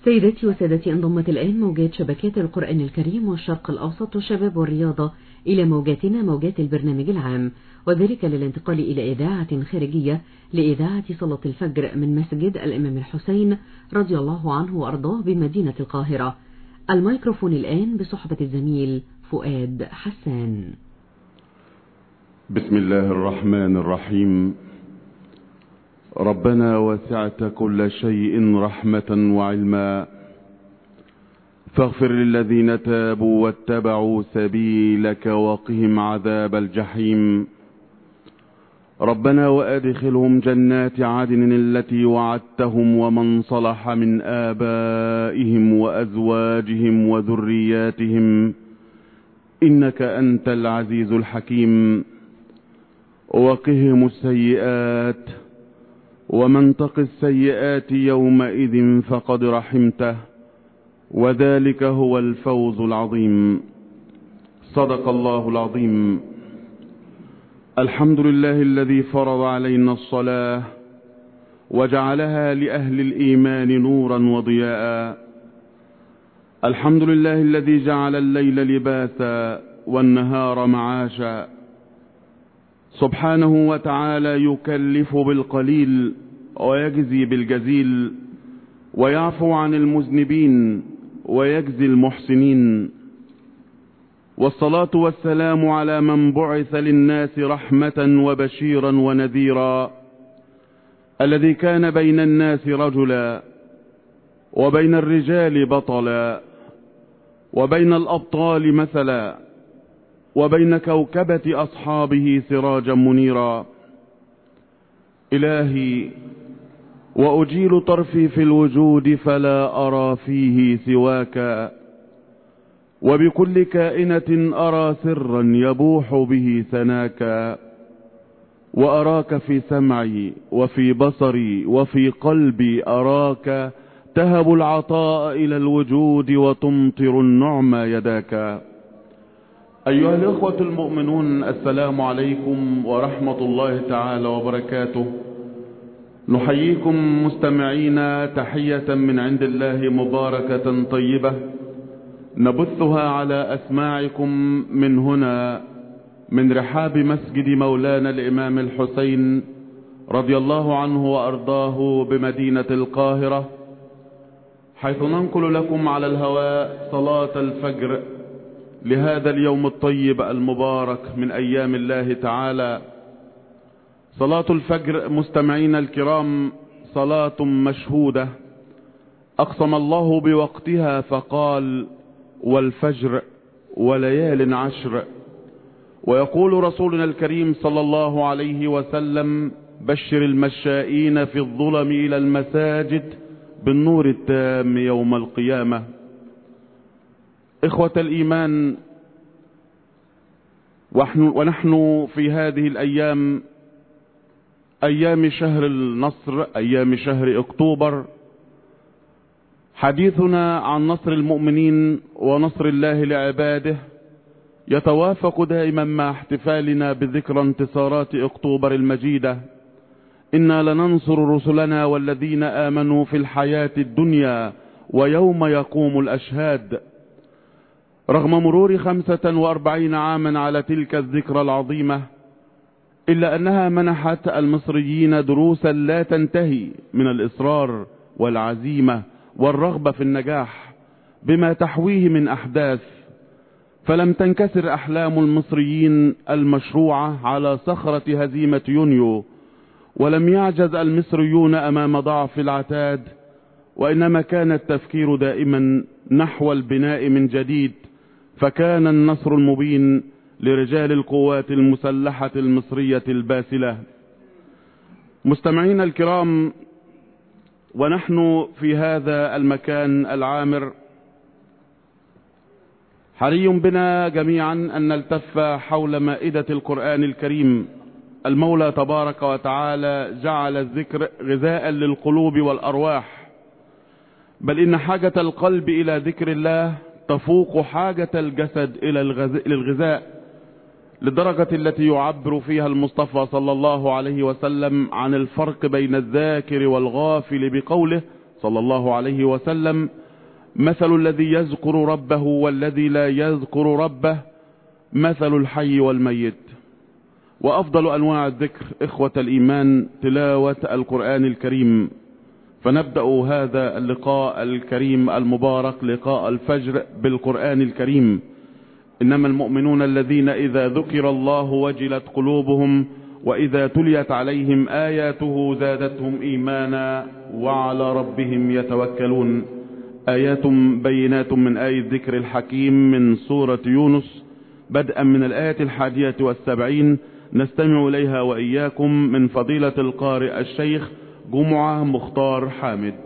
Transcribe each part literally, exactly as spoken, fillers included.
سيداتي وسادتي، انضمت الآن موجات شبكات القرآن الكريم والشرق الأوسط والشباب والرياضة إلى موجاتنا موجات البرنامج العام، وذلك للانتقال إلى إذاعة خارجية لإذاعة صلاة الفجر من مسجد الإمام الحسين رضي الله عنه وأرضاه بمدينة القاهرة. الميكروفون الآن بصحبة الزميل فؤاد حسان. بسم الله الرحمن الرحيم. ربنا وسعت كل شيء رحمة وعلما، فاغفر للذين تابوا واتبعوا سبيلك وقهم عذاب الجحيم. ربنا وأدخلهم جنات عدن التي وعدتهم ومن صلح من آبائهم وأزواجهم وذرياتهم إنك أنت العزيز الحكيم. وقهم السيئات، ومن تق السيئات يومئذ فقد رحمته، وذلك هو الفوز العظيم. صدق الله العظيم. الحمد لله الذي فرض علينا الصلاة وجعلها لأهل الإيمان نورا وضياء. الحمد لله الذي جعل الليل لباسا والنهار معاشا. سبحانه وتعالى يكلف بالقليل ويجزي بالجزيل، ويعفو عن المذنبين ويجزي المحسنين. والصلاة والسلام على من بعث للناس رحمة وبشيرا ونذيرا، الذي كان بين الناس رجلا، وبين الرجال بطلا، وبين الأبطال مثلا، وبين كوكبة أصحابه سراجا منيرا. إلهي، وأجيل طرفي في الوجود فلا أرى فيه سواك، وبكل كائنة أرى سرا يبوح به ثناك. وأراك في سمعي وفي بصري وفي قلبي، أراك تهب العطاء إلى الوجود وتمطر النعم يداك. أيها الإخوة المؤمنون، السلام عليكم ورحمة الله تعالى وبركاته. نحييكم مستمعين تحية من عند الله مباركة طيبة، نبثها على أسماعكم من هنا من رحاب مسجد مولانا الإمام الحسين رضي الله عنه وأرضاه بمدينة القاهرة، حيث ننقل لكم على الهواء صلاة الفجر لهذا اليوم الطيب المبارك من أيام الله تعالى. صلاة الفجر مستمعين الكرام صلاة مشهودة، أقسم الله بوقتها فقال: والفجر وليال عشر. ويقول رسولنا الكريم صلى الله عليه وسلم: بشر المشائين في الظلم إلى المساجد بالنور التام يوم القيامة. إخوة الإيمان، ونحن في هذه الأيام، أيام شهر النصر، أيام شهر أكتوبر، حديثنا عن نصر المؤمنين ونصر الله لعباده يتوافق دائما مع احتفالنا بذكرى انتصارات أكتوبر المجيدة. إنا لننصر رسلنا والذين آمنوا في الحياة الدنيا ويوم يقوم الأشهاد. رغم مرور خمسة وأربعين عاما على تلك الذكرى العظيمة، إلا أنها منحت المصريين دروسا لا تنتهي من الإصرار والعزيمة والرغبة في النجاح بما تحويه من أحداث. فلم تنكسر أحلام المصريين المشروعة على صخرة هزيمة يونيو، ولم يعجز المصريون أمام ضعف العتاد، وإنما كان التفكير دائما نحو البناء من جديد. فكان النصر المبين لرجال القوات المسلحة المصرية الباسلة. مستمعين الكرام، ونحن في هذا المكان العامر، حري بنا جميعا أن نلتف حول مائدة القرآن الكريم. المولى تبارك وتعالى جعل الذكر غذاء للقلوب والأرواح، بل إن حاجة القلب إلى ذكر الله تفوق حاجة الجسد إلى الغذاء، للدرجة التي يعبر فيها المصطفى صلى الله عليه وسلم عن الفرق بين الذاكر والغافل بقوله صلى الله عليه وسلم: مثل الذي يذكر ربه والذي لا يذكر ربه مثل الحي والميت. وأفضل أنواع الذكر إخوة الإيمان تلاوة القرآن الكريم. فنبدأ هذا اللقاء الكريم المبارك لقاء الفجر بالقرآن الكريم. إنما المؤمنون الذين إذا ذكر الله وجلت قلوبهم وإذا تليت عليهم آياته زادتهم إيمانا وعلى ربهم يتوكلون. آيات بينات من آية الذكر الحكيم من سورة يونس بدءا من الآية الحادية والسبعين، نستمع إليها وإياكم من فضيلة القارئ الشيخ جمعة مختار حامد.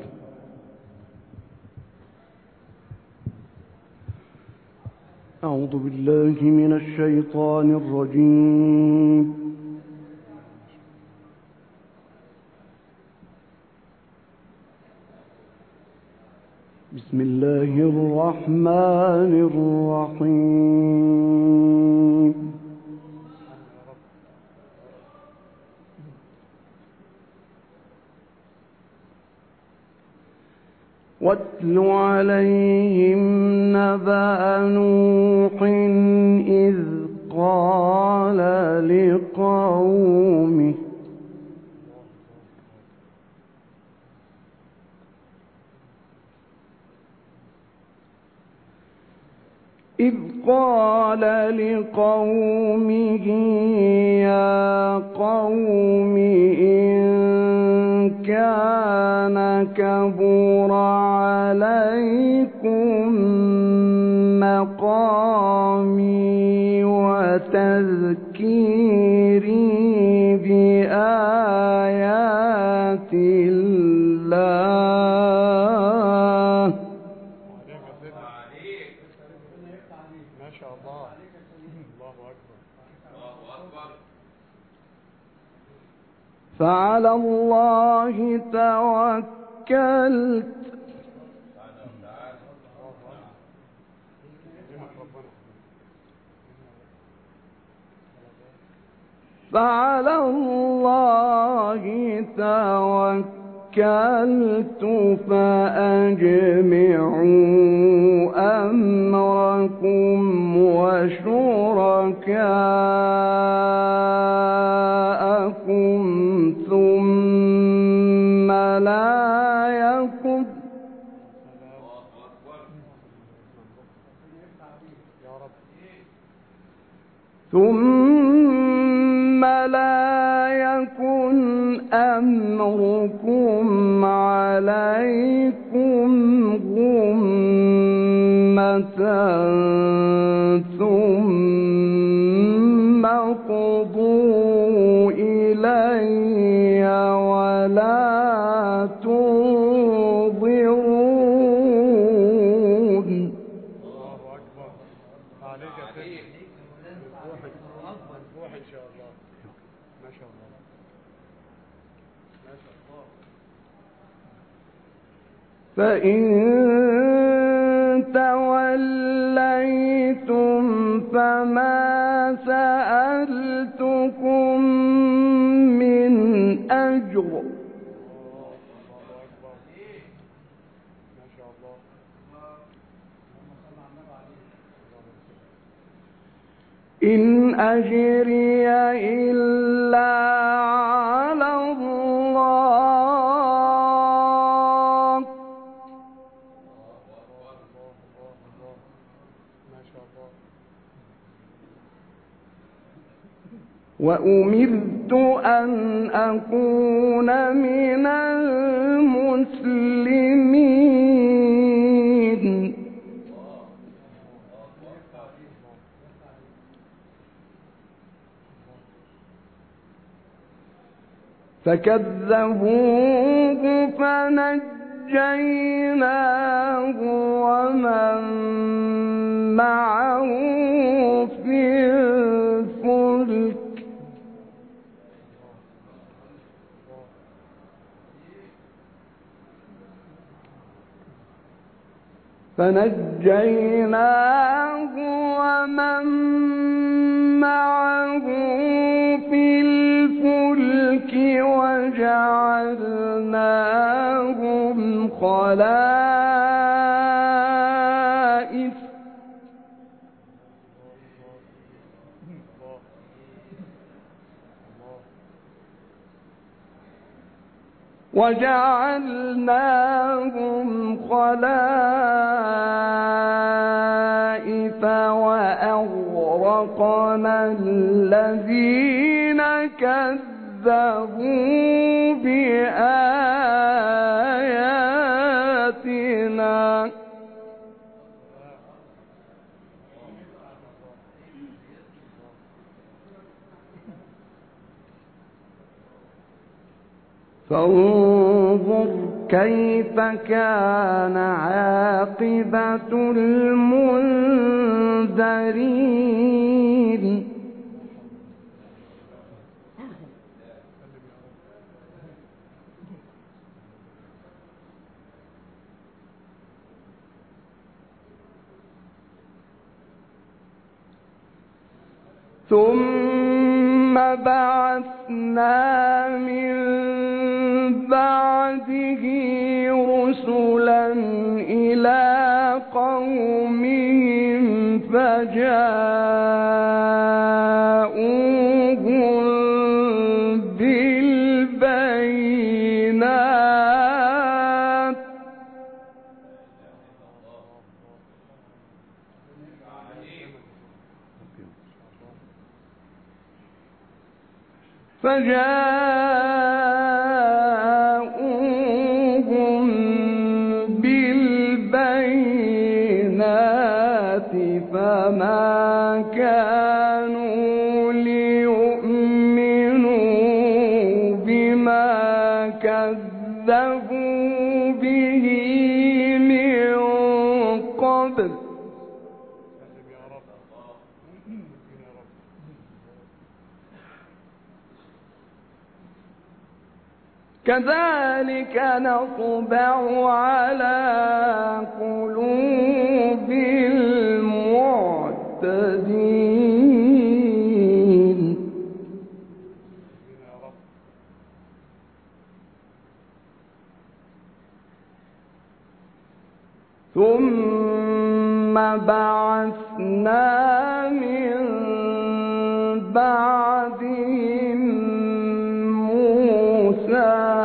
أعوذ بالله من الشيطان الرجيم. بسم الله الرحمن الرحيم. واتل عليهم نبأ نوح إذ قال لقومه إذ قال لقومه يا قوم إن كان كبر عليكم مقامي وتذكيري بآيات الله ما شاء الله. الله أكبر. فعلى الله توكلت فعلى الله توكلت فأجمعوا أمركم وشركاءكم ثم لا يكن ثم لا يكن أمركم عليكم غمة ثم قضوا إلي ولا تنظرون. الله أكبر. عليك روح إن شاء الله. ما شاء الله ما شاء الله. فإن توليتم فما سألتكم من أجر إن أجري إلا على الله. وأمرت أن أكون من المسلمين. فكذبوه فنجيناه ومن معه في الفلك فنجيناه ومن معه في الفلك وجعلناهم خلائف وجعلناهم خلائف وأغرقنا الذين كذبوا بآياتنا فانظر كيف كان عاقبة المنذرين ثم بعثنا من بعده رسلا إلى قومهم فجاءوهم بالبينات فجاءوهم بالبينات فما كانوا ليؤمنوا بما كذبوا به من قبل كذلك نطبع على قلوب المعتدين ثم بعثنا من بعدهم موسى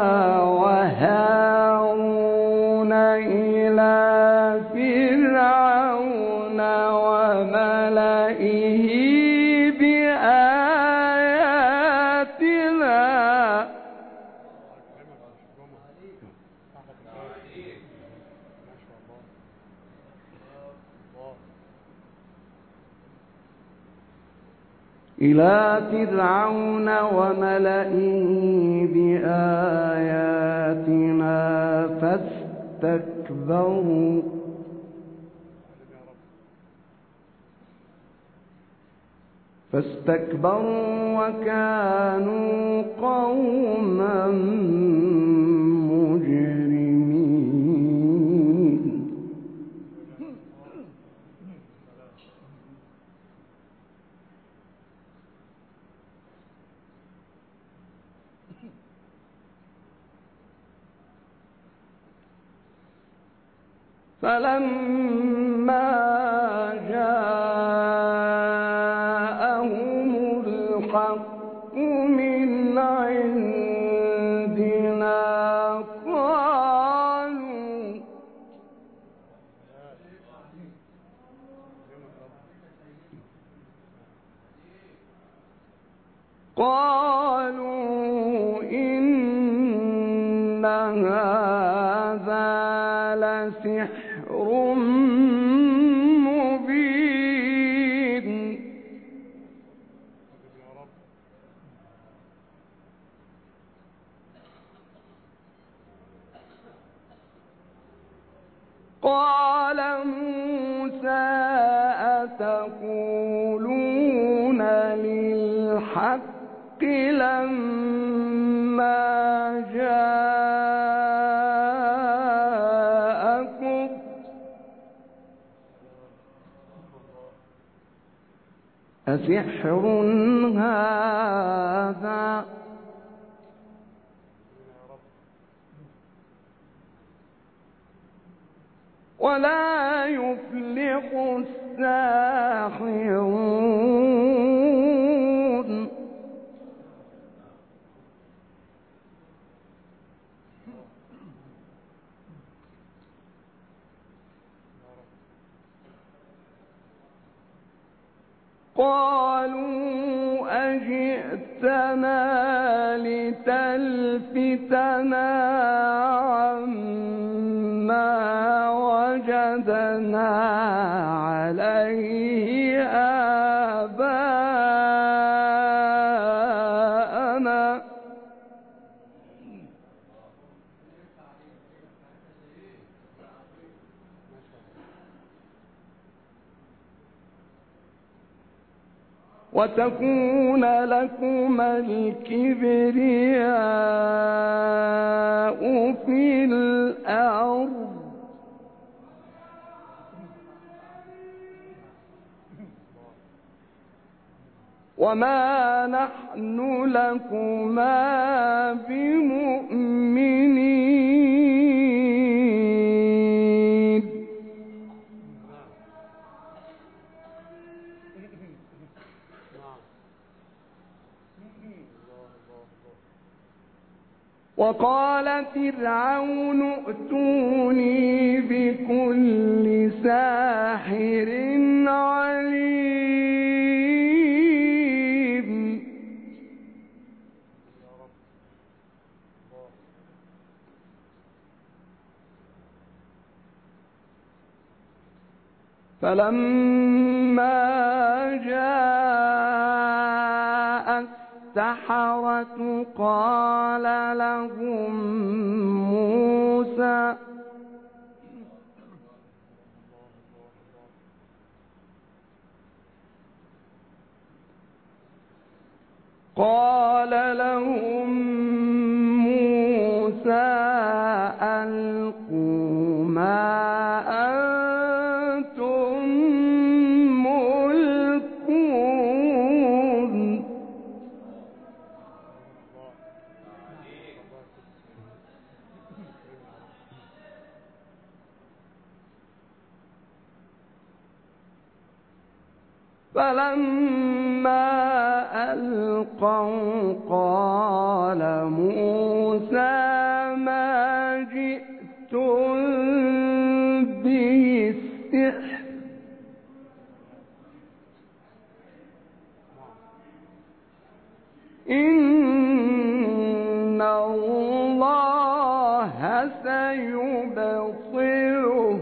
وهارون إلى فرعون وملئه بآياتنا إلى فرعون وملئه بآياتنا فاستكبروا فاستكبروا وكانوا قوما مجرمين فلما جاءهم الحق من عندنا قالوا قالوا إن هذا لسحر مبين قال موسى أتقولون للحق لما جاءكم أسحر هذا ولا يفلح الساحرون. قالوا أجئتنا لتلفتنا عما وجدنا عليه آباءنا وتكون لكما الكبرياء في الأرض وما نحن لكما بمؤمنين. وقال فرعون ائتوني بكل ساحر عليم. فلما جاء السحرة قال لهم موسى قال لهم موسى ألقوا ما أنتم ملقون. فلما ألقوا قال موسى ما جئتم به السحر إن الله سيبطله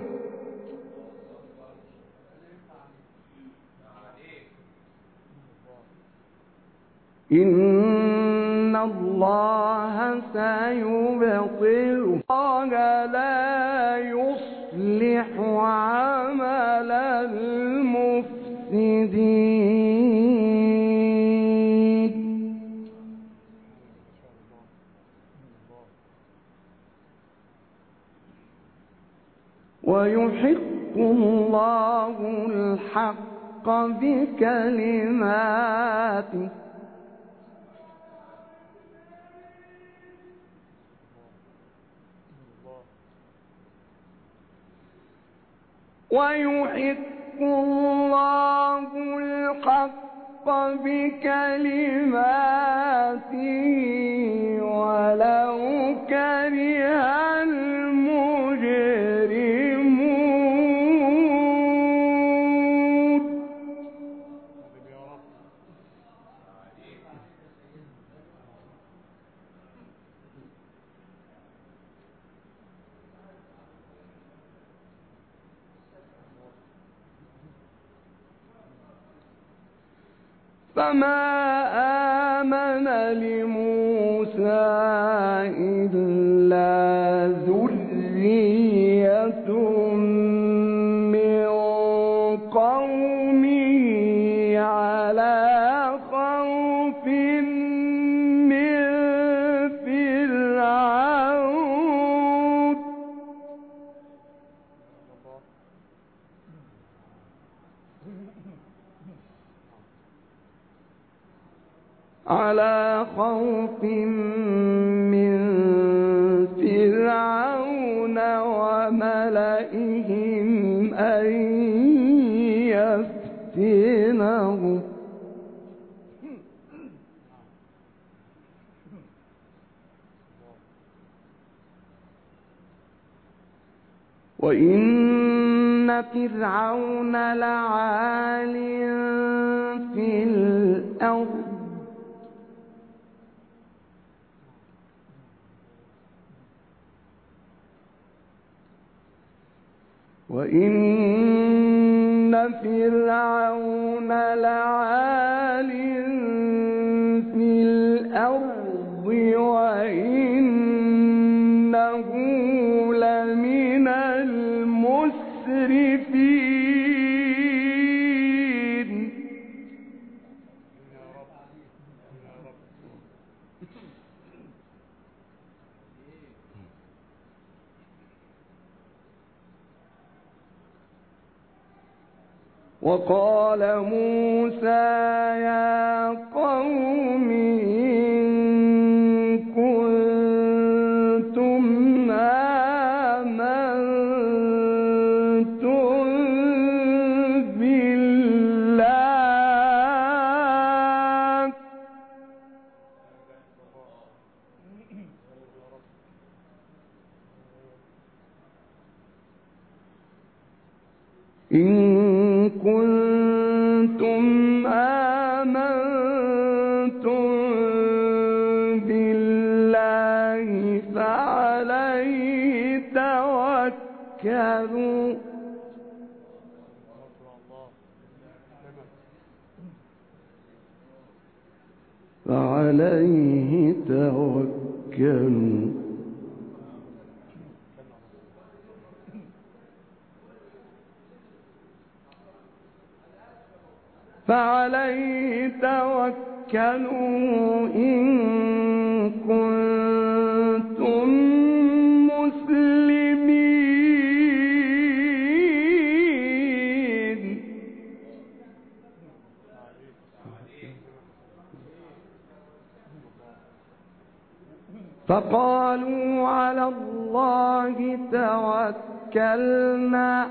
إن الله سيبطله الله لا يصلح عمل المفسدين. ويحق الله الحق بكلماته ويحق الله الحق بكلماته ولو كره المجرمون. فما آمن لموسى إلا ذرية من قومه على خوف من فرعون على خوف من فرعون وملئه ملئهم أن يفتنهم وإن فرعون لعال في الأرض وإن فرعون لعال في الأرض وإنه لمن المسرفين. وقال موسى يا قوم إن كنتم آمنتم بالله إن كنتم آمنتم بالله فعليه توكلوا فعليه توكلوا فعليه توكلوا إن كنتم مسلمين. فقالوا على الله توكلنا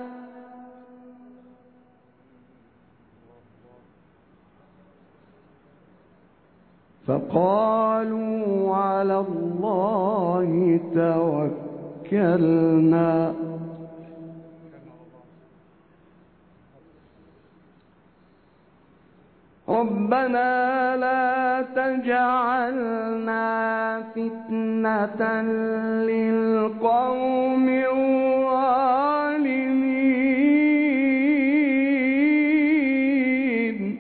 فقالوا على الله توكلنا ربنا لا تجعلنا فتنة للقوم الظالمين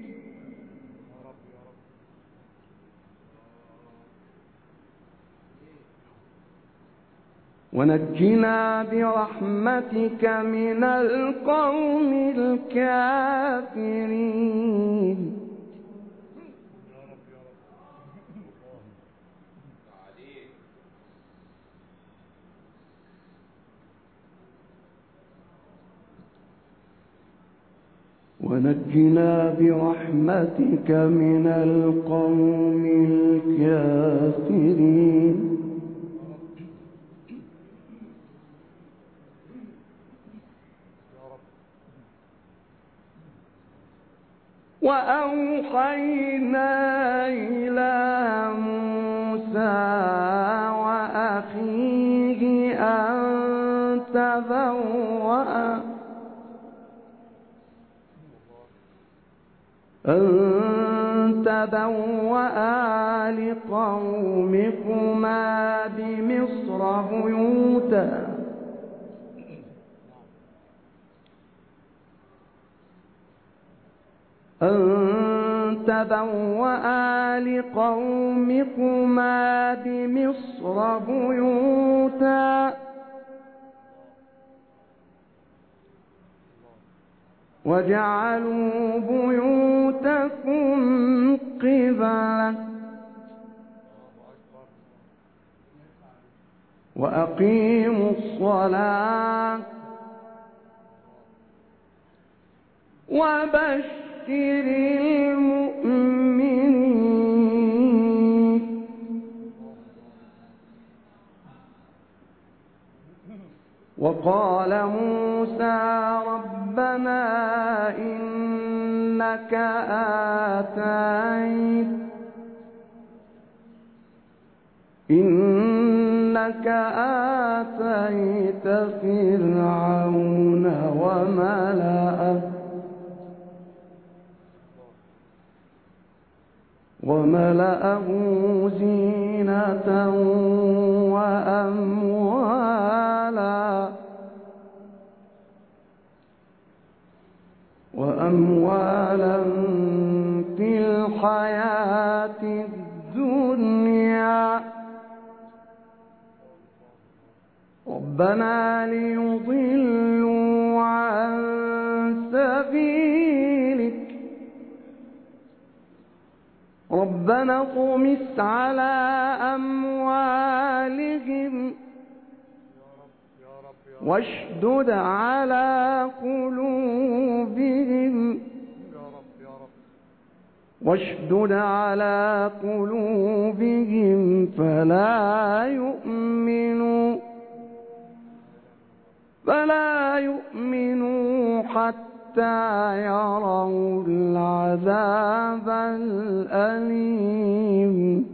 ونجنا برحمتك من القوم الكافرين. ونجنا برحمتك من القوم الكافرين. وأوحينا إلى موسى وأخيه أن تبوأ أن تبوأ لقومكما بمصر بيوتا أن تبوأ لقومكما بمصر بيوتا وجعلوا بيوتكم قبلة وأقيموا الصلاة وبشر المؤمنين وقال موسى ربنا إنك آتيت إنك آتيت فرعون وملأه وملأه زينة وأموالا وأموالا في الحياة الدنيا ربنا ليضلوا عن سبيلك ربنا اطمس على أموالهم واشدد على قلوبهم واشدد على قلوبهم فلا يؤمنوا فلا يؤمنوا حتى يروا العذاب الأليم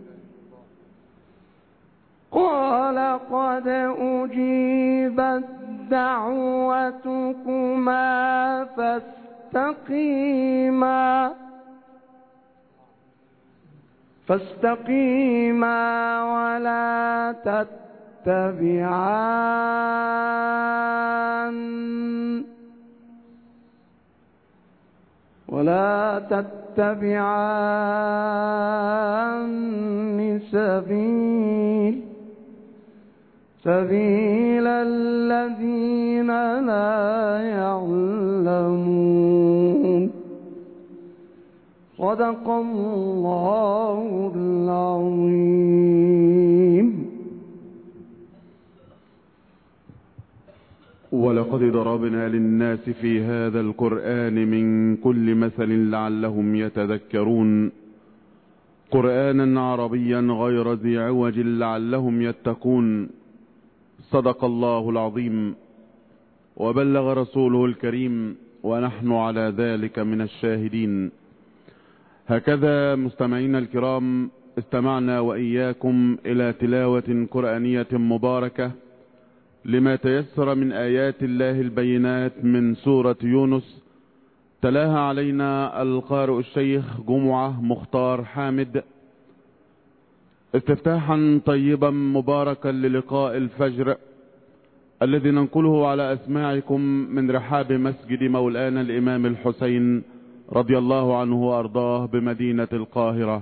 قال قد أجيبت دعوتكما فاستقيما فاستقيما ولا تتبعان ولا تتبعان سبيل سبيل الذين لا يعلمون صدق الله العظيم. ولقد ضربنا للناس في هذا القرآن من كل مثل لعلهم يتذكرون قرآنا عربيا غير ذي عوج لعلهم يتقون صدق الله العظيم وبلغ رسوله الكريم ونحن على ذلك من الشاهدين. هكذا مستمعينا الكرام استمعنا وإياكم إلى تلاوة قرآنية مباركة لما تيسر من آيات الله البينات من سورة يونس، تلاها علينا القارئ الشيخ جمعة مختار حامد، استفتاحا طيبا مباركا للقاء الفجر الذي ننقله على أسماعكم من رحاب مسجد مولانا الإمام الحسين رضي الله عنه وأرضاه بمدينة القاهرة.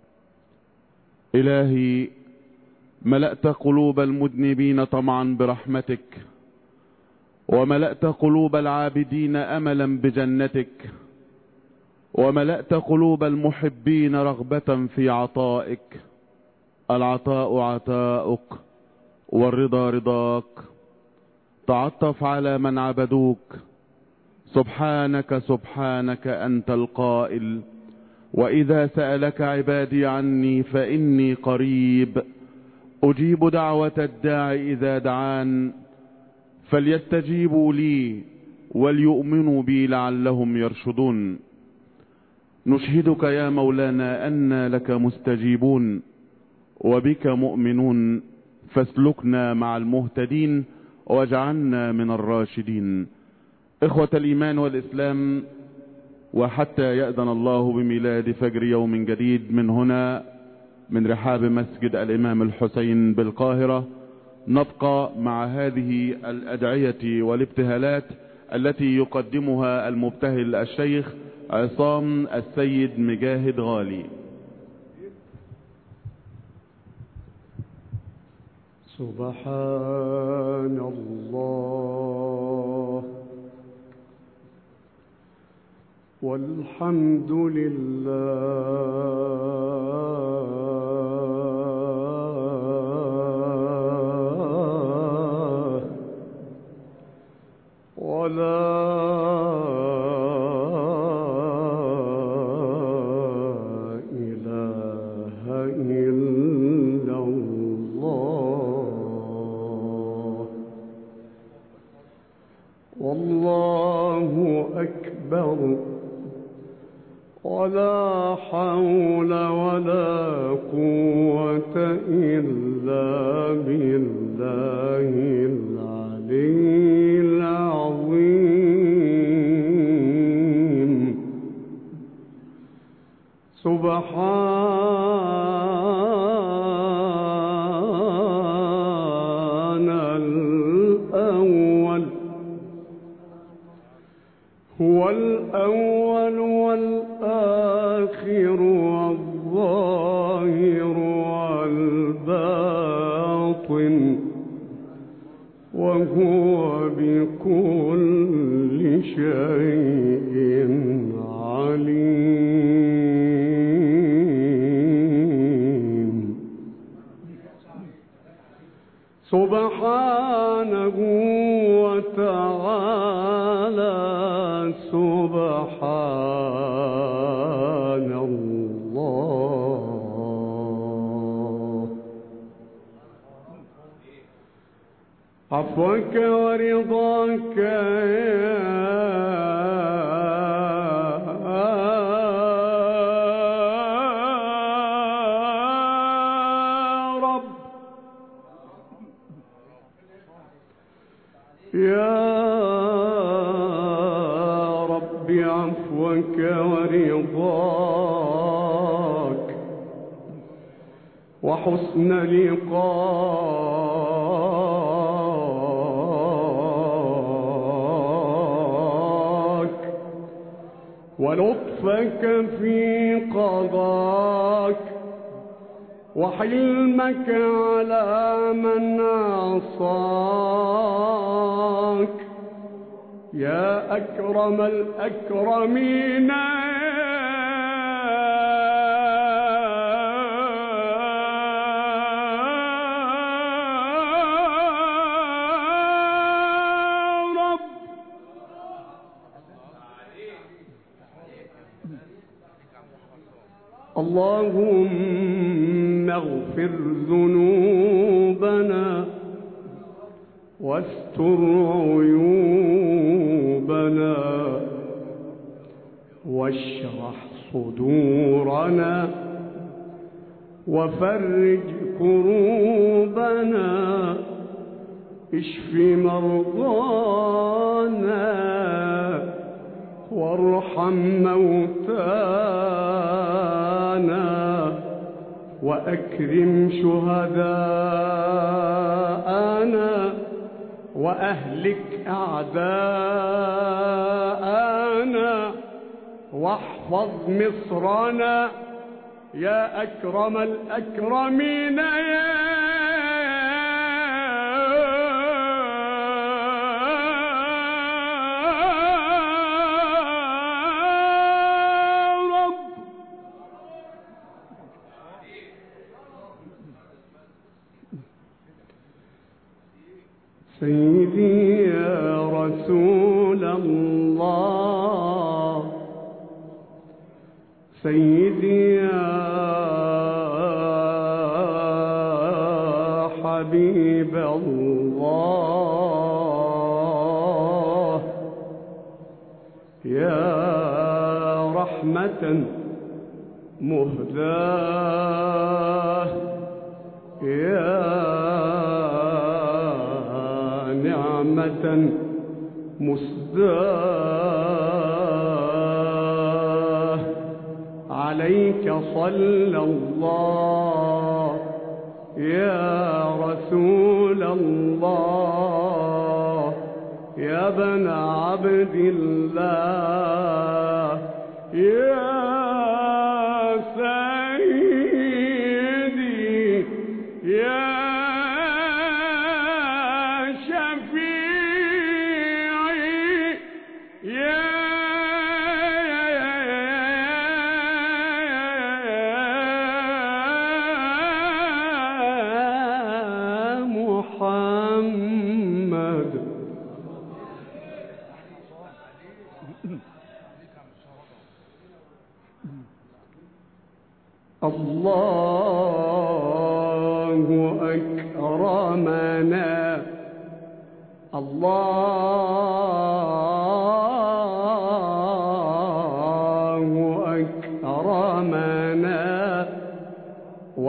إلهي ملأت قلوب المذنبين طمعا برحمتك، وملأت قلوب العابدين أملا بجنتك، وملأت قلوب المحبين رغبة في عطائك. العطاء عطاؤك والرضا رضاك. تعطف على من عبدوك. سبحانك سبحانك أنت القائل وإذا سألك عبادي عني فإني قريب أجيب دعوة الداعي إذا دعان فليستجيبوا لي وليؤمنوا بي لعلهم يرشدون. نشهدك يا مولانا أنا لك مستجيبون وبك مؤمنون، فاسلكنا مع المهتدين واجعلنا من الراشدين. إخوة الإيمان والإسلام، وحتى يأذن الله بميلاد فجر يوم جديد من هنا من رحاب مسجد الإمام الحسين بالقاهرة، نبقى مع هذه الأدعية والابتهالات التي يقدمها المبتهل الشيخ عصام السيد مجاهد غالي. سبحان الله والحمد لله ولا والله أكبر ولا حول ولا قوة إلا بالله العلي العظيم. سبحان الأول هو الأول والآخر والظاهر والباطن وهو بكل شيء عليم. سبحانه وتعالى سبحان الله. عفوك ورضاك يا رب يا رب عفوك ورضاك وحسن لقاك ولطفك في قضاك وحلمك على من عصاك يا أكرم الأكرمين اللهم اغفر ذنوبنا واستر عيوبنا واشرح صدورنا وفرج كروبنا اشف مرضانا وارحم موتانا وأكرم شهداءنا وأهلك أعداءنا واحفظ مصرنا يا أكرم الأكرمين يا سيدي يا رسول الله سيدي يا حبيب الله يا رحمة مهداة يا نعمة مسداة عليك صلى الله يا رسول الله يا ابن عبد الله يا سيدي يا الله أكرمنا الله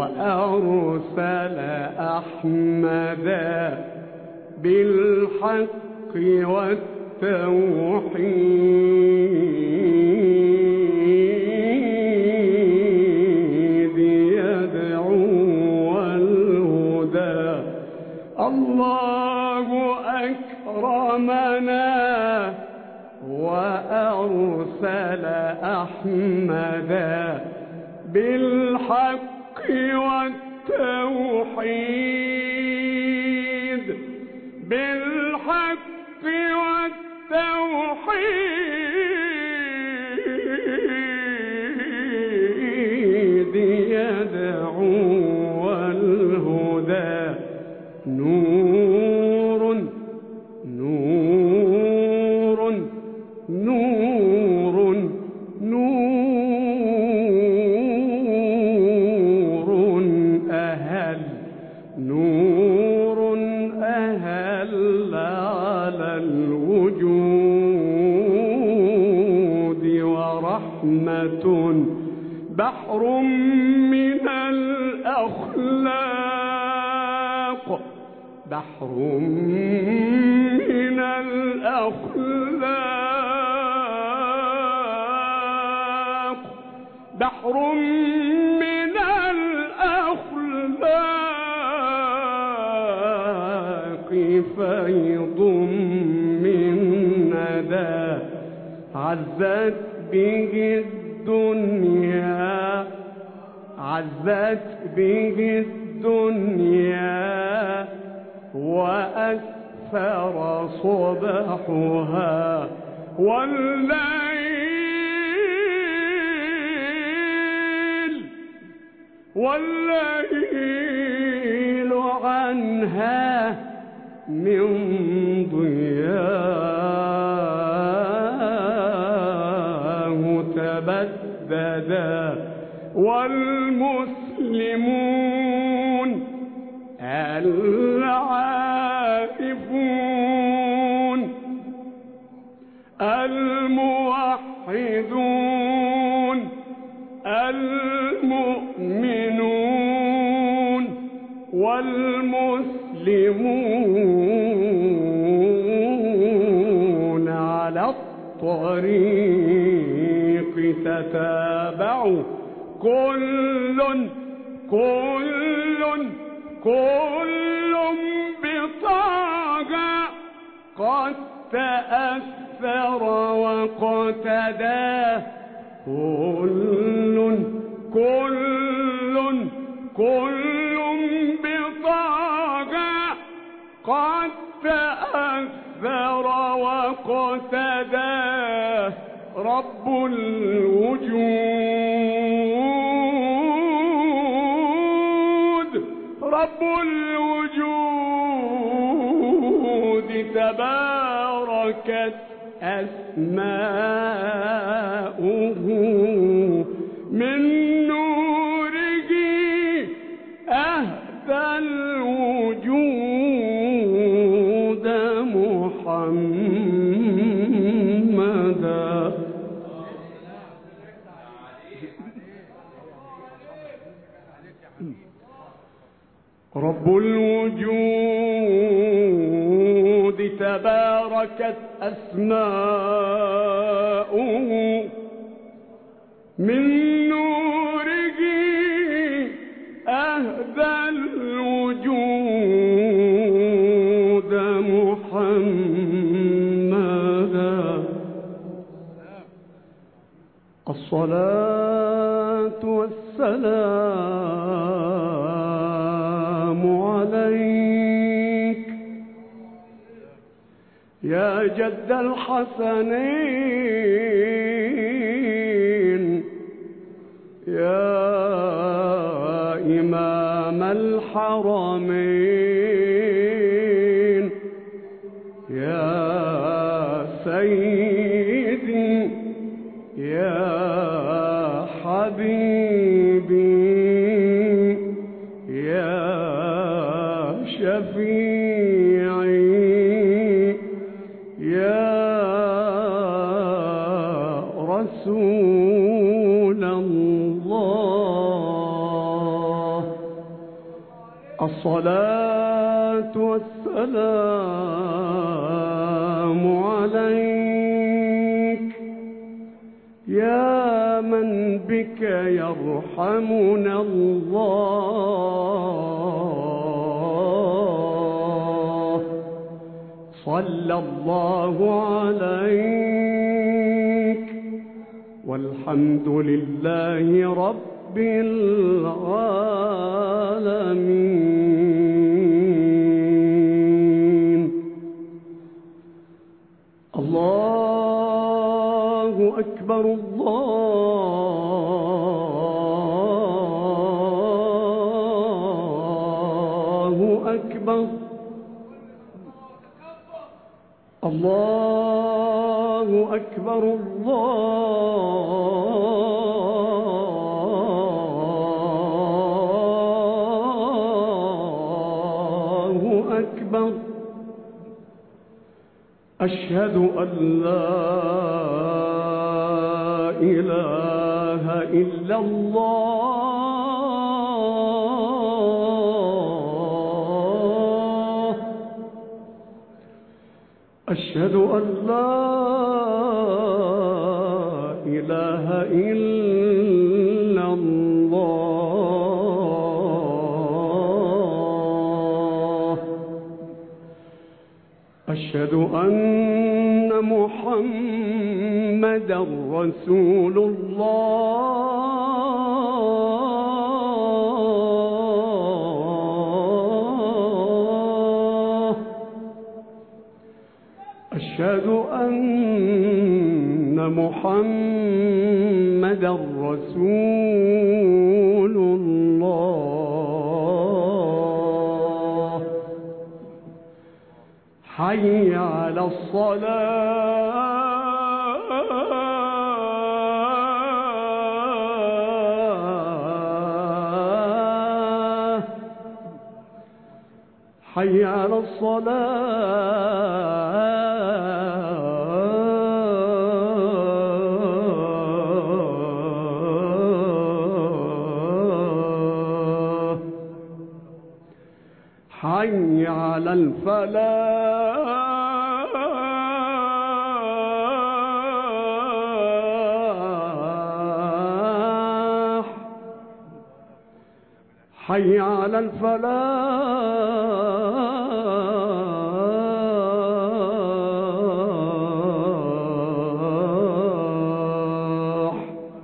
وأرسل أحمدا بالحق والتوحيد يدعو والهدى. الله أكرمنا وأرسل أحمدا بالحق والتوحيد بالحق والتوحيد يدعو والهدى. نور نور نور نور أهل نور أهل على الوجود ورحمة بحر من الأخلاق بحر من الأخلاق بحر من الأخلاق فيض من ندى عزت به الدنيا عزت به الدنيا وأكثر صبحها والليل والليل عنها من ضياه تبددا. والمسلمون العارفون الموحدون المؤمنون والمسلمون على الطريق تتابعوا كل كل كل بطاقة قد تأثر واقتدى. كل كل كل بطاقة قد تأثر واقتدى. رب الوجود رب الوجود تباركت أسماؤه من نوره أهدى الوجود محمدا. رب الوجود تباركت أسماؤه من نوره أهدى الوجود محمدا. الصلاة والسلام عليك يا جد الحسنين يا إمام الحرمين يا سيدي يا حبيبي يا شفيعي يا رسول الله. الصلاة والسلام عليك يا من بك يرحمنا الله. صلى الله عليك والحمد لله رب العالمين. الله أكبر الله أكبر الله أكبر الله أكبر. أشهد أن لا إله إلا الله. أشهد أن لا إله إلا الله. أشهد أن محمدا رسول الله. أشهد أن محمدا رسول الله. حي على الصلاة حي على الصلاة. حي على الفلاح. حي على الفلاح.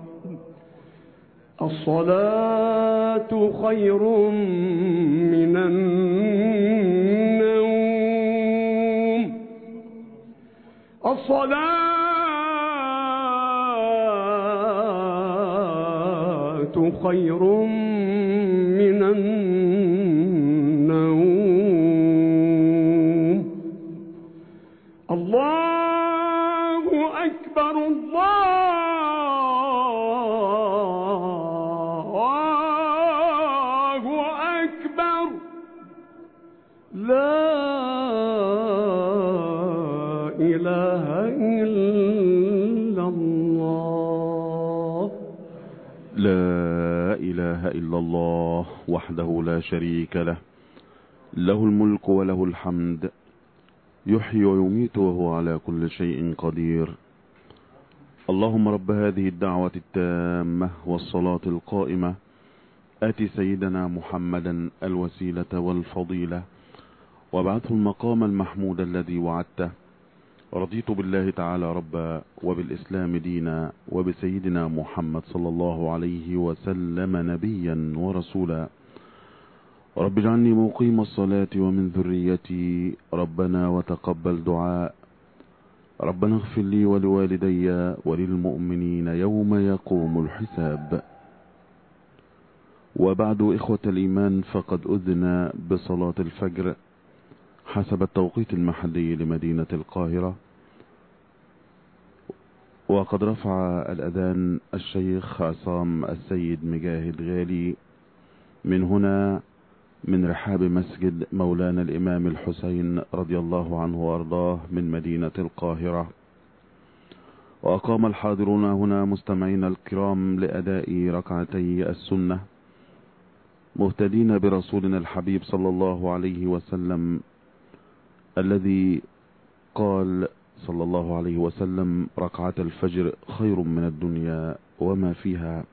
الصلاة خير من النوم. الصلاة خير من النوم. الله أكبر الله أكبر. لا إله إلا الله. لا إله إلا الله وحده لا شريك له، له الملك وله الحمد، يحيي ويميت وهو على كل شيء قدير. اللهم رب هذه الدعوة التامة والصلاة القائمة، آت سيدنا محمدا الوسيلة والفضيلة وابعثه المقام المحمود الذي وعدته. رضيت بالله تعالى ربا وبالإسلام دينا وبسيدنا محمد صلى الله عليه وسلم نبيا ورسولا. رب اجعلني مقيم الصلاة ومن ذريتي ربنا وتقبل دعاء. ربنا اغفر لي ولوالدي وللمؤمنين يوم يقوم الحساب. وبعد إخوة الإيمان، فقد أذن بصلاة الفجر حسب التوقيت المحلي لمدينة القاهرة، وقد رفع الأذان الشيخ عصام السيد مجاهد غالي من هنا من رحاب مسجد مولانا الإمام الحسين رضي الله عنه وأرضاه من مدينة القاهرة. وأقام الحاضرون هنا مستمعين الكرام لأداء ركعتي السنة مهتدين برسولنا الحبيب صلى الله عليه وسلم الذي قال صلى الله عليه وسلم: ركعة الفجر خير من الدنيا وما فيها.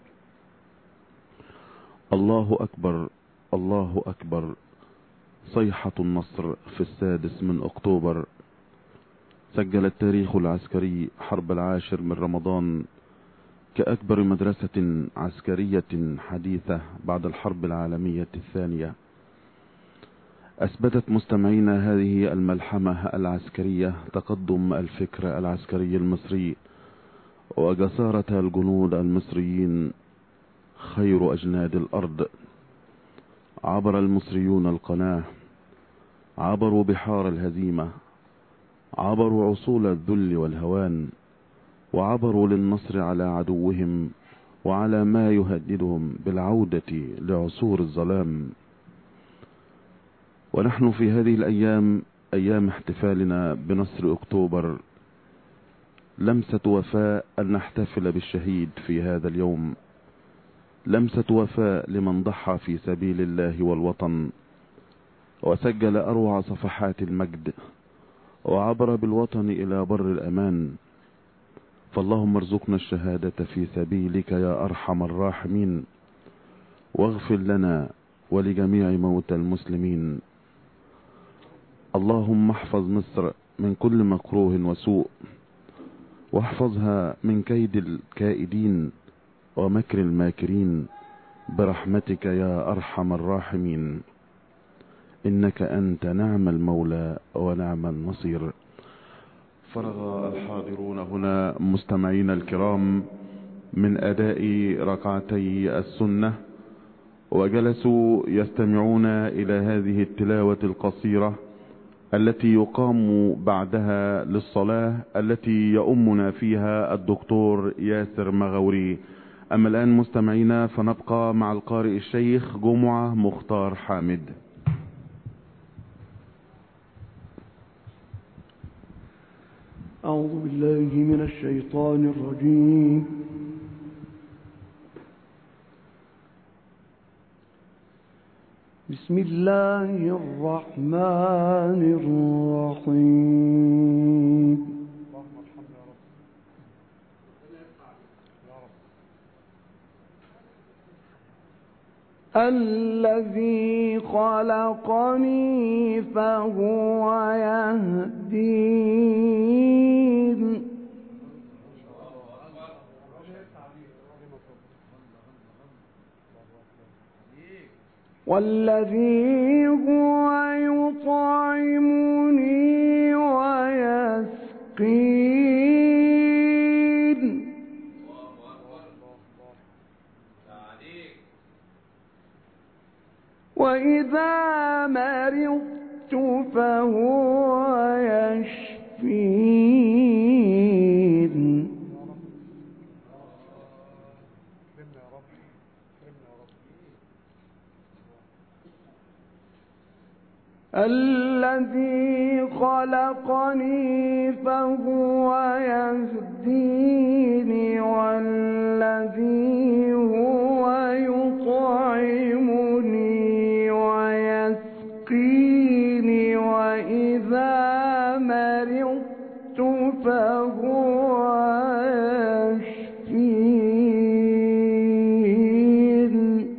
الله أكبر، الله أكبر. صيحة النصر في السادس من أكتوبر. سجل التاريخ العسكري حرب العاشر من رمضان كأكبر مدرسة عسكرية حديثة بعد الحرب العالمية الثانية. أثبتت مستمعينا هذه الملحمة العسكرية تقدم الفكر العسكري المصري وجسارة الجنود المصريين، خير أجناد الأرض. عبر المصريون القناة، عبروا بحار الهزيمة، عبروا عصول الذل والهوان، وعبروا للنصر على عدوهم وعلى ما يهددهم بالعودة لعصور الظلام. ونحن في هذه الأيام، أيام احتفالنا بنصر أكتوبر، لمسة وفاء أن نحتفل بالشهيد في هذا اليوم، لمسة وفاء لمن ضحى في سبيل الله والوطن وسجل أروع صفحات المجد وعبر بالوطن إلى بر الأمان. فاللهم ارزقنا الشهادة في سبيلك يا أرحم الراحمين، واغفر لنا ولجميع موتى المسلمين. اللهم احفظ مصر من كل مكروه وسوء، واحفظها من كيد الكائدين ومكر الماكرين برحمتك يا أرحم الراحمين، إنك أنت نعم المولى ونعم النصير. فرغ الحاضرون هنا مستمعين الكرام من أداء ركعتي السنة، وجلسوا يستمعون إلى هذه التلاوة القصيرة التي يقام بعدها للصلاة التي يؤمنا فيها الدكتور ياسر مغوري. أما الآن مستمعينا فنبقى مع القارئ الشيخ جمعة مختار حامد. أعوذ بالله من الشيطان الرجيم. بسم الله الرحمن الرحيم. الذي خلقني فهو يهدين، والذي هو يطعمني ويسقين، وإذا مرضت فهو يشفين. الذي خلقني فهو يهديني، والذي هو يطعمني ويسقيني، وإذا مرضت فهو يشفين.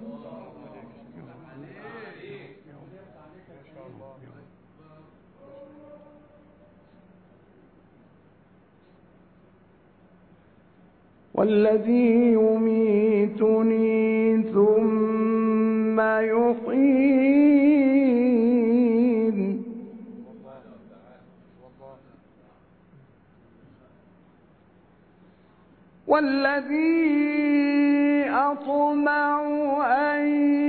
والذي يميتني ثم يحيين، والذي أطمع أن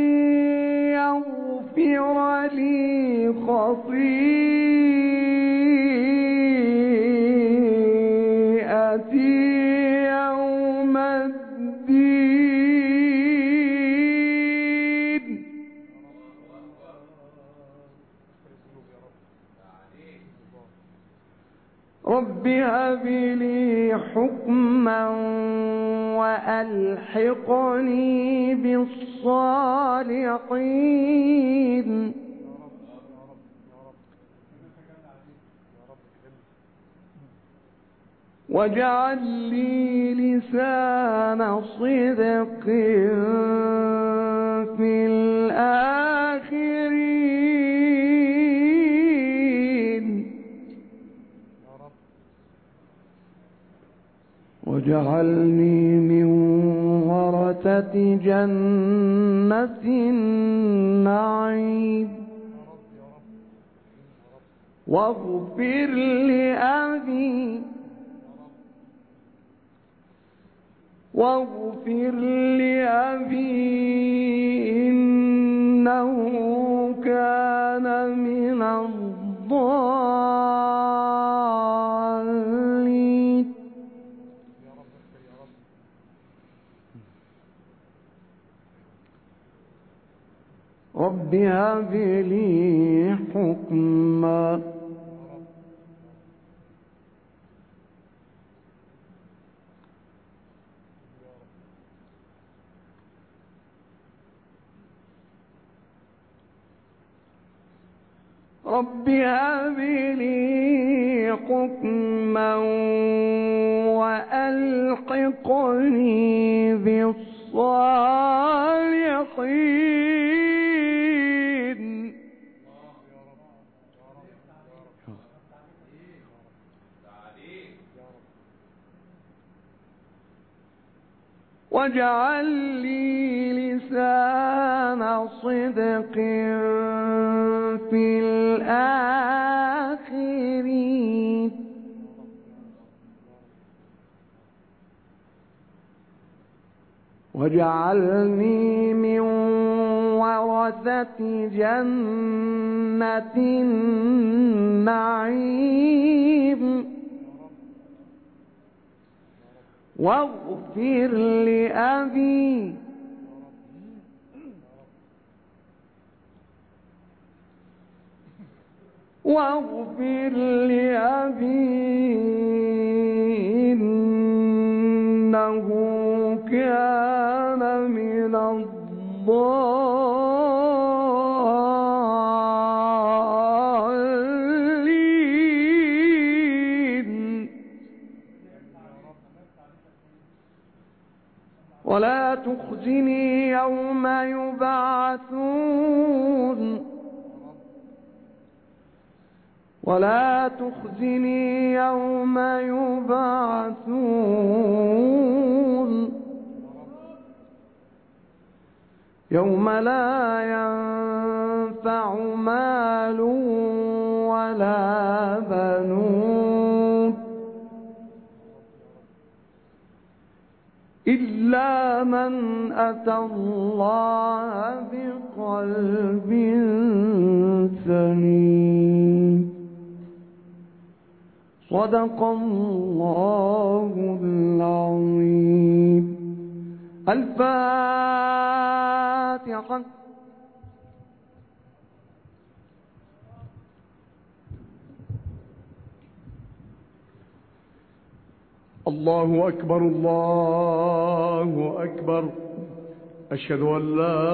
يغفر لي خطيئتي يوم الدين. رب هب لي حكما وألحقني بالصالحين واجعل لي لسان صدق في الآخرين واجعلني من ورثة جنة النعيم واغفر لأبي واغفر لأبي إنه كان من الضالين رب هب لي حكما رب هب لي حكما وألحقني بالصالحين واجعل لي لسان صدق في الآخرين واجعلني من ورثة جنة النعيم واغفر لأبي واغفر لأبي إنه كان من الضالين ولا تخزني يوم يبعثون ولا تخزني يوم يبعثون يوم لا ينفع مال ولا بنون إلا من أتى الله بقلب سليم صدق الله العظيم. الفاتحة. الله أكبر الله أكبر. أشهد أن لا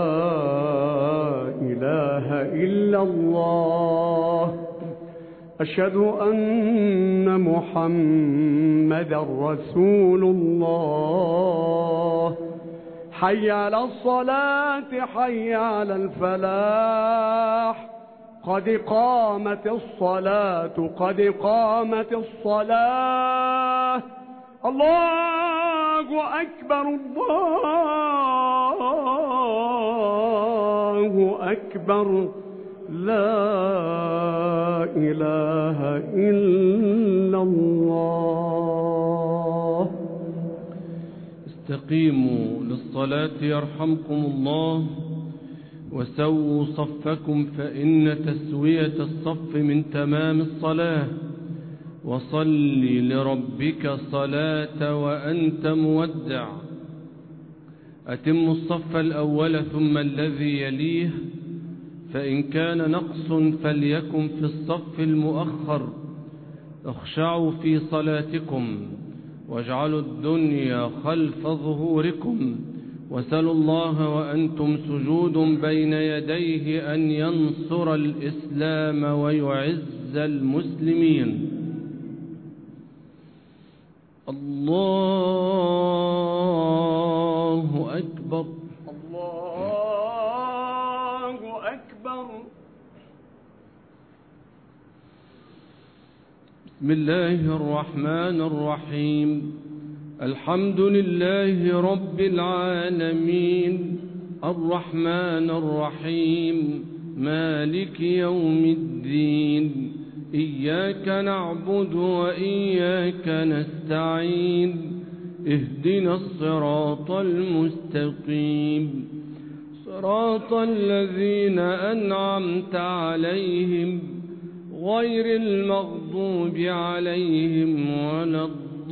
إله إلا الله. أشهد أن محمدا رسول الله. حي على الصلاة حي على الفلاح. قد قامت الصلاة قد قامت الصلاة. الله أكبر الله أكبر. لا إله إلا الله. استقيموا للصلاة يرحمكم الله، وسووا صفكم فإن تسوية الصف من تمام الصلاة. وصل لربك صلاة وأنت مودع. أتم الصف الأول ثم الذي يليه، فإن كان نقص فليكن في الصف المؤخر، اخشعوا في صلاتكم واجعلوا الدنيا خلف ظهوركم، وسلوا الله وأنتم سجود بين يديه أن ينصر الإسلام ويعز المسلمين. الله أكبر. الله أكبر. بسم الله الرحمن الرحيم. الحمد لله رب العالمين، الرحمن الرحيم، مالك يوم الدين، إياك نعبد وإياك نستعين، اهدنا الصراط المستقيم، صراط الذين أنعمت عليهم غير المغضوب عليهم ولا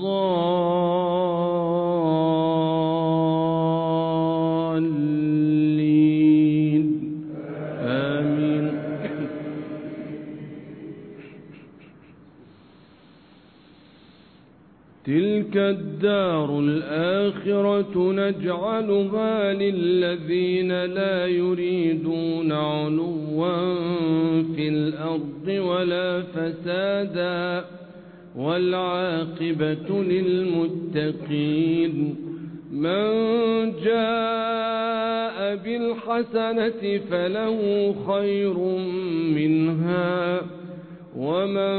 الضالين، آمين. تلك الدار الآخرة نجعلها للذين لا يريدون علوا في الأرض ولا فسادا، والعاقبة للمتقين. من جاء بالحسنة فله خير منها، ومن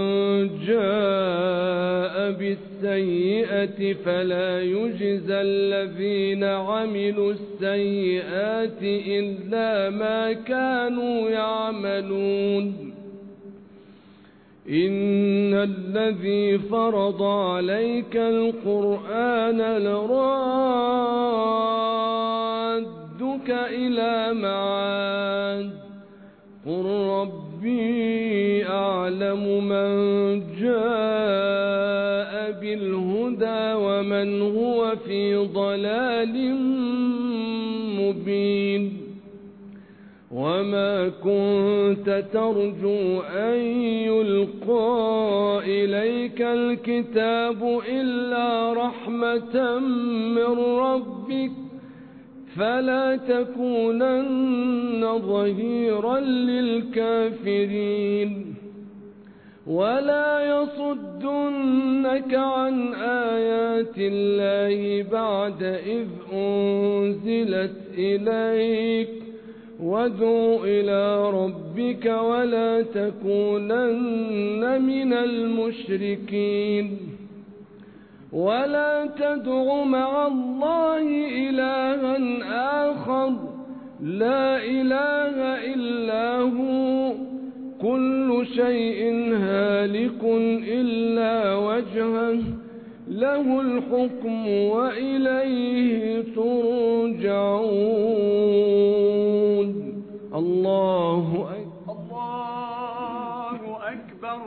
جاء بالسيئة فلا يجزى الذين عملوا السيئات إلا ما كانوا يعملون. إن الذي فرض عليك القرآن لرادك إلى معاد، قل ربي أعلم من جاء بالهدى ومن هو في ضلال مبين. وما كنت ترجو أن يلقى إليك الكتاب إلا رحمة من ربك، فلا تكونن ظهيرا للكافرين. ولا يصدنك عن آيات الله بعد إذ أنزلت إليك، وادع إلى ربك ولا تكونن من المشركين. ولا تدع مع الله إلها آخر لا إله إلا هو، كل شيء هالك إلا وجهه، له الحكم وإليه ترجعون. الله أكبر. الله أكبر.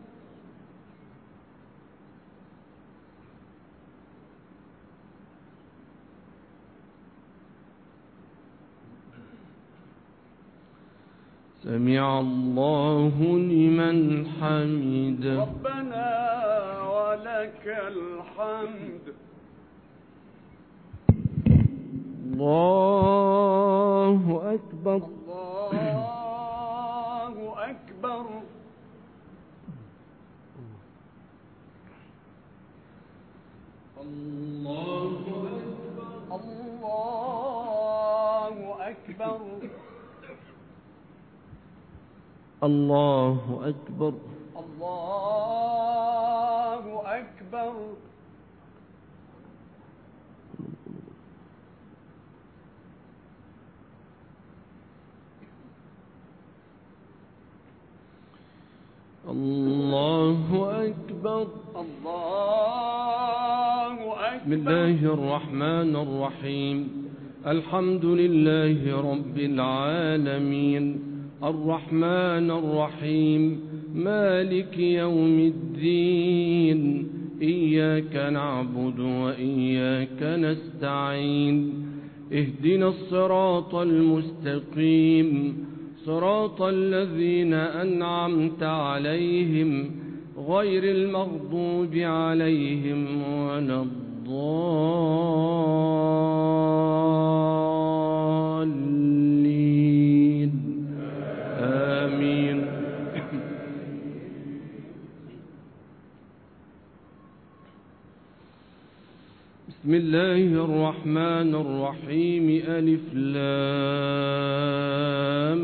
سمع الله لمن حمده. ربنا ولك الحمد. الله أكبر. الله أكبر. الله أكبر. الله أكبر. الله أكبر. الله أكبر. الله أكبر. بسم الله الرحمن الرحيم. الحمد لله رب العالمين، الرحمن الرحيم، مالك يوم الدين، إياك نعبد وإياك نستعين، اهدنا الصراط المستقيم، صراط الذين أنعمت عليهم غير المغضوب عليهم ولا الضالين آمين. بسم الله الرحمن الرحيم. ألف لام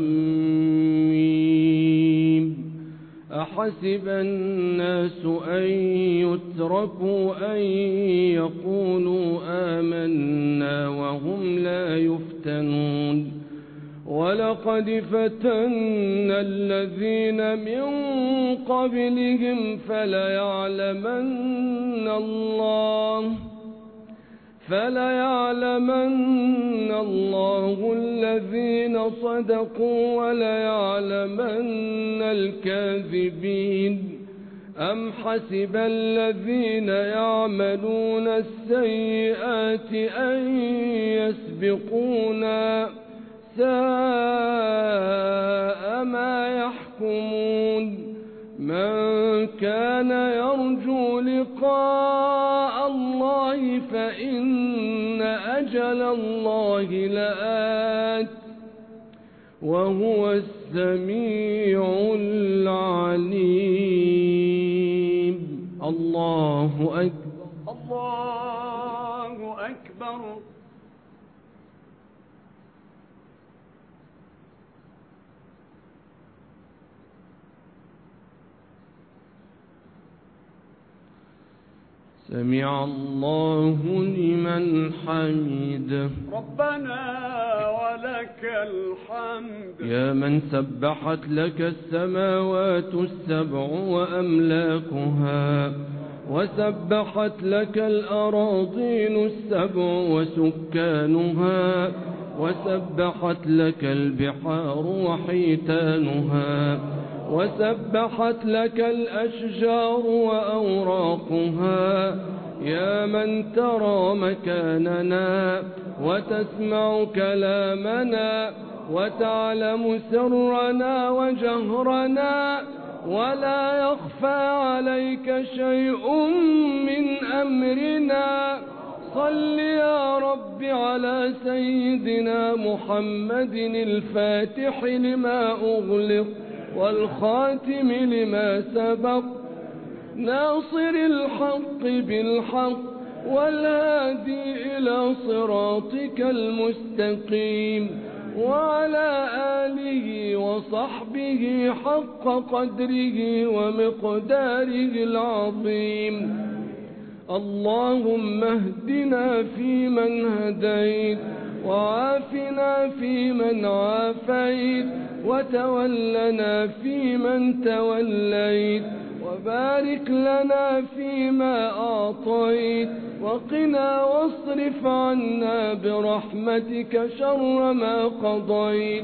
ميم. أحسب الناس أن يتركوا أن يقولوا آمنا وهم لا يفتنون ولقد فتنا الذين من قبلهم فليعلمن الله فليعلمن الله الذين صدقوا وليعلمن الكاذبين. أم حسب الذين يعملون السيئات أن يسبقونا ساء ما يحكمون. من كان يرجو لقاء الله فإن أجل الله لآت وهو السميع العليم. الله أكبر. الله أكبر. سمع الله لمن حمده. ربنا ولك الحمد. يا من سبحت لك السماوات السبع وأملاكها وسبحت لك الأراضين السبع وسكانها وسبحت لك البحار وحيتانها وسبحت لك الأشجار وأوراقها. يا من ترى مكاننا وتسمع كلامنا وتعلم سرنا وجهرنا ولا يخفى عليك شيء من أمرنا. صل يا رب على سيدنا محمد الفاتح لما أغلق والخاتم لما سبق ناصر الحق بالحق والهادي إلى صراطك المستقيم وعلى آله وصحبه حق قدره ومقداره العظيم. اللهم اهدنا فيمن هديت وعافنا فيمن عافيت وتولنا فيمن توليت وبارك لنا فيما أعطيت وقنا واصرف عنا برحمتك شر ما قضيت.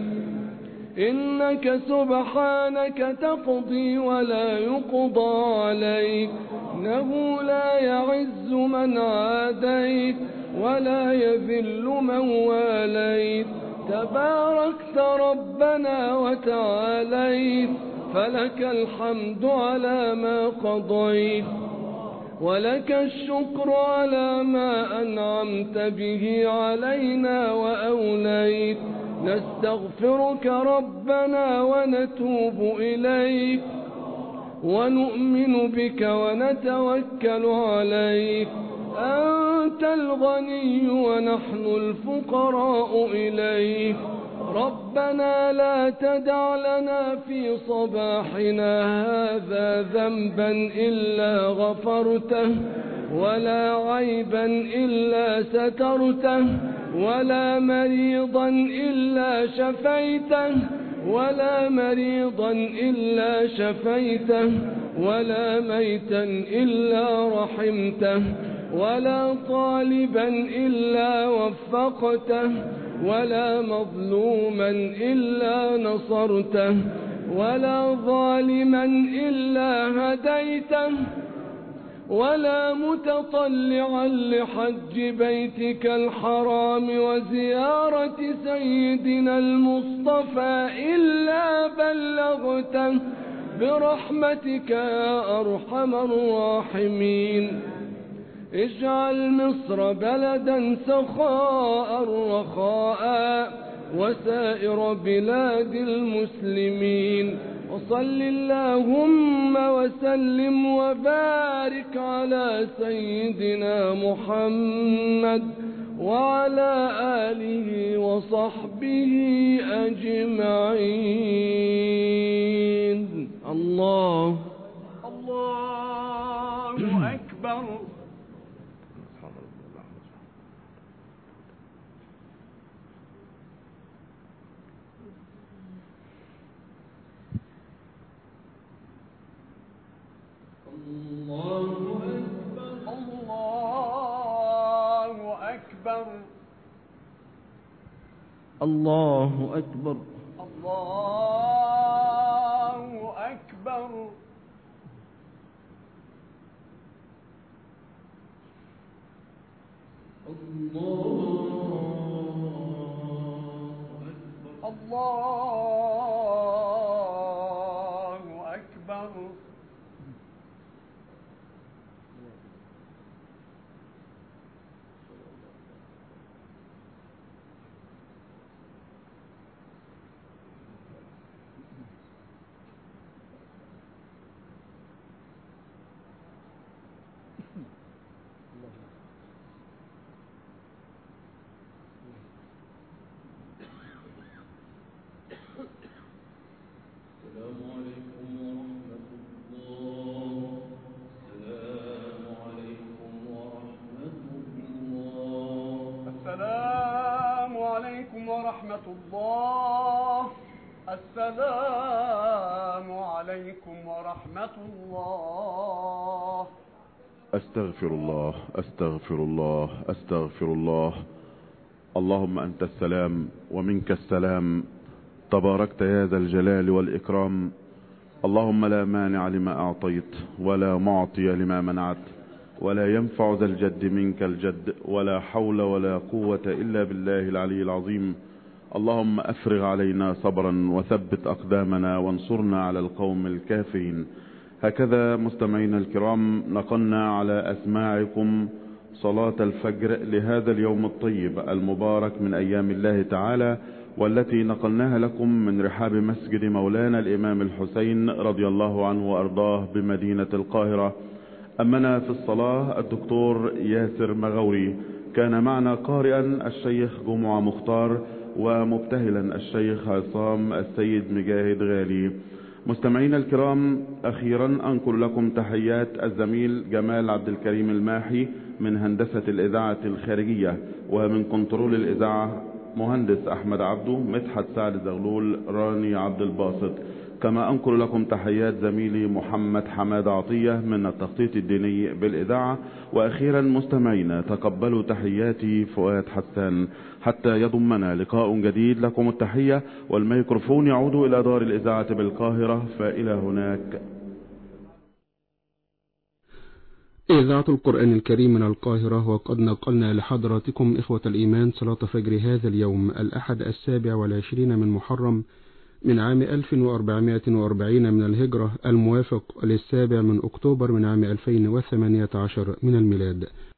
إنك سبحانك تقضي ولا يقضى عليك إنه لا يعز من عاديت ولا يذل من واليت. تباركت ربنا وتعاليت فلك الحمد على ما قضيت ولك الشكر على ما أنعمت به علينا وأوليت. نستغفرك ربنا ونتوب إليك ونؤمن بك ونتوكل عليك. أنت الغني ونحن الفقراء إليك. ربنا لا تدع لنا في صباحنا هذا ذنبا إلا غفرته ولا عيبا إلا سترته ولا مريضا إلا شفيته ولا مريضا إلا شفيته ولا ميتا إلا رحمته ولا طالبا إلا وفقته ولا مظلوما إلا نصرته ولا ظالما إلا هديته ولا متطلعا لحج بيتك الحرام وزيارة سيدنا المصطفى إلا بلغته برحمتك يا أرحم الراحمين. اجعل مصر بلدا سخاء رخاء وسائر بلاد المسلمين. وصل اللهم وسلم وبارك على سيدنا محمد وعلى آله وصحبه أجمعين. الله الله أكبر. الله أكبر. الله أكبر. الله أكبر. الله أكبر. السلام عليكم ورحمة الله. السلام عليكم ورحمة الله. أستغفر الله أستغفر الله أستغفر الله. اللهم أنت السلام ومنك السلام، تباركت يا ذا الجلال والإكرام. اللهم لا مانع لما أعطيت ولا معطي لما منعت ولا ينفع ذا الجد منك الجد، ولا حول ولا قوة إلا بالله العلي العظيم. اللهم أفرغ علينا صبرا وثبت أقدامنا وانصرنا على القوم الكافرين. هكذا مستمعينا الكرام نقلنا على أسماعكم صلاة الفجر لهذا اليوم الطيب المبارك من أيام الله تعالى، والتي نقلناها لكم من رحاب مسجد مولانا الإمام الحسين رضي الله عنه وأرضاه بمدينة القاهرة. أمنا في الصلاة الدكتور ياسر مغوري، كان معنا قارئا الشيخ جمعة مختار، ومبتهلا الشيخ عصام السيد مجاهد غالي. مستمعينا الكرام، أخيرا أنقل لكم تحيات الزميل جمال عبد الكريم الماحي من هندسة الإذاعة الخارجية، ومن كنترول الإذاعة مهندس أحمد عبده، مدحت سعد زغلول، راني عبد الباسط. كما أنقل لكم تحيات زميلي محمد حماد عطية من التخطيط الديني بالإذاعة. وأخيرا مستمعينا، تقبلوا تحياتي فؤاد حسان حتى يضمنا لقاء جديد. لكم التحية، والميكروفون يعود إلى دار الإذاعة بالقاهرة، فإلى هناك. إذاعة القرآن الكريم من القاهرة، وقد نقلنا لحضراتكم إخوة الإيمان صلاة فجر هذا اليوم الأحد السابع والعشرين من محرم من عام ألف وأربعمائة وأربعين من الهجرة، الموافق للسابع من أكتوبر من عام ألفين وثمانية عشر من الميلاد.